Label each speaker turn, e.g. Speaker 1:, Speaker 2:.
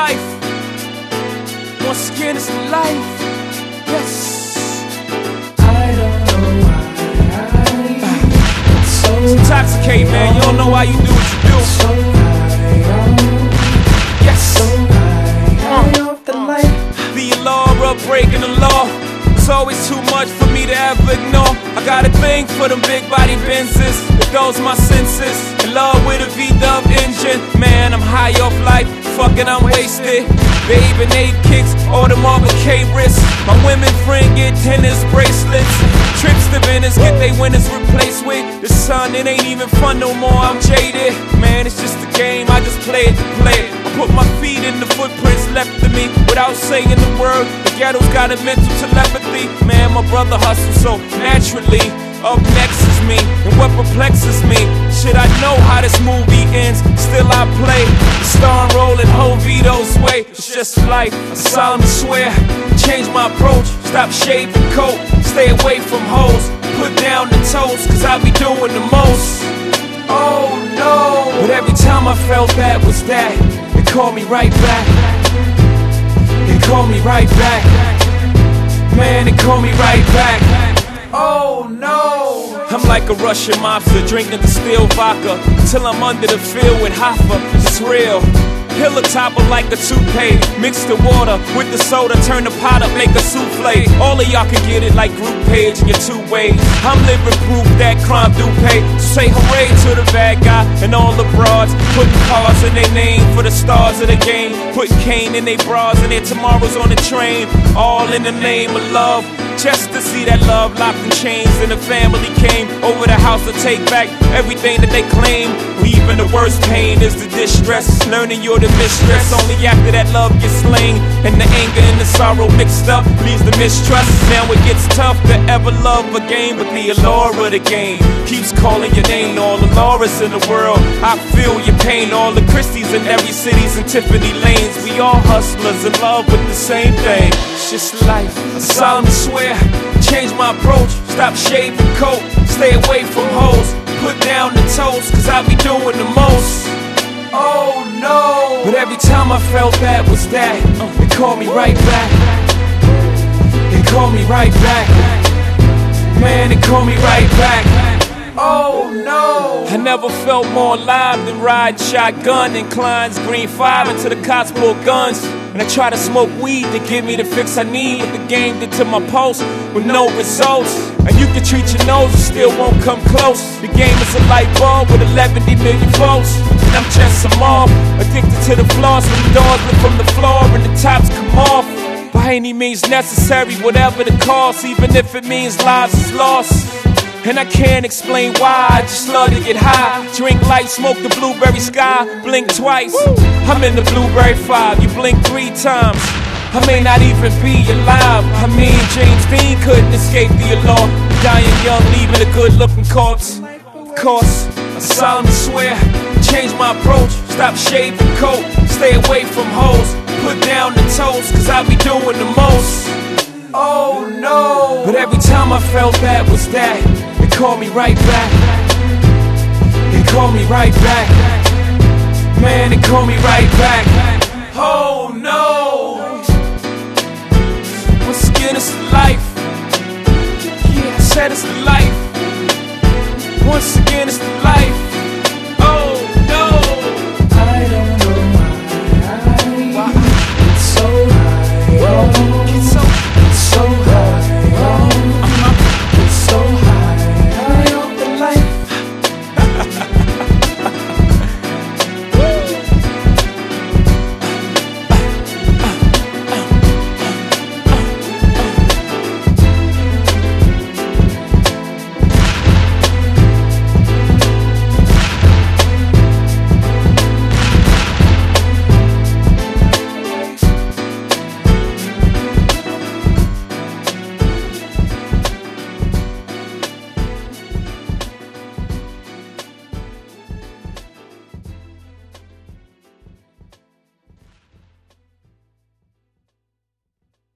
Speaker 1: life. Once again, it's life. Yes.
Speaker 2: I don't know why I'm so
Speaker 1: Intoxicate, man. You don't know why you do what you do.
Speaker 2: So high on,
Speaker 1: Yes.
Speaker 2: so high off the light.
Speaker 1: The law of breaking the law. It's always too much for me to ever ignore. I got a thing for them big body Benzes. It dulls my senses. In love with a V-dub engine. Man, I'm high off life. Fucking, I'm wasted. Babe and 8 kicks, all the Marvin K wrists. My women friend get tennis bracelets. Trips to Venice, get they winners replaced with the sun. It ain't even fun no more, I'm jaded. Man, it's just a game, I just play it to play it. I put my feet in the footprints left of me without saying the word. The ghetto's got a mental telepathy. Man, my brother hustles so naturally. Up next is me, and what perplexes me, shit, I know how this movie ends, still I play the star and roll in Jovito's way. It's just life, I solemnly swear. Change my approach, stop shaving coat, stay away from hoes, put down the toast, cause I be doing the most. Oh no, but every time I felt that was that, it called me right back. It called me right back. Man, it called me right back. Oh no! I'm like a Russian mobster drinking distilled vodka till I'm under the field with Hoffa. It's real. Pillow topper like a toupee. Mix the water with the soda, turn the pot up, make a souffle. All of y'all can get it like group page in your 2 ways. I'm living proof that crime do pay. So say hooray to the bad guy and all the broads, putting cars in their name for the stars of the game, putting cane in their bras and their tomorrows on the train, all in the name of love. Just to see that love locked in chains, and the family came over the house to take back everything that they claim. Even the worst pain is the distress, learning you're the mistress. Only after that love gets slain, and the anger and the sorrow mixed up leaves the mistrust. Now it gets tough to ever love again, but the allure of the game keeps calling your name. All the Lauras in the world, I feel your pain. All the Christies in every city's and Tiffany lanes. We all hustlers in love with the same thing. It's just life, I solemnly swear. Change my approach, stop shaving coat, stay away from hoes, put down the toast, cause I be doing the most. Oh no! But every time I felt that was that, it called me right back. It called me right back. Man, it called me right back. Oh no! I never felt more alive than riding shotgun in Klein's Green 5 into the cops pull guns. And I try to smoke weed to give me the fix I need, but the game did to my pulse with no results. And you can treat your nose, it still won't come close. The game is a light bulb with 11 million volts, and I'm just a mob, addicted to the flaws. When the doors lift from the floor and the tops come off, by any means necessary, whatever the cost, even if it means lives is lost. And I can't explain why, I just love to get high. Drink light, smoke the blueberry sky, blink twice. I'm in the blueberry 5, you blink 3 times. I may not even be alive. I mean, James Dean couldn't escape the allure. Dying young, leaving a good looking corpse. Of course, I solemnly swear, change my approach, stop shaving coat, stay away from hoes, put down the toast, cause I be doing the most. Oh no! But every time I felt that was that, it called me right back. It called me right back. Man, it called me right back. Oh no! Once again, it's the life. Yeah, I said it's the life. Once again, it's the life.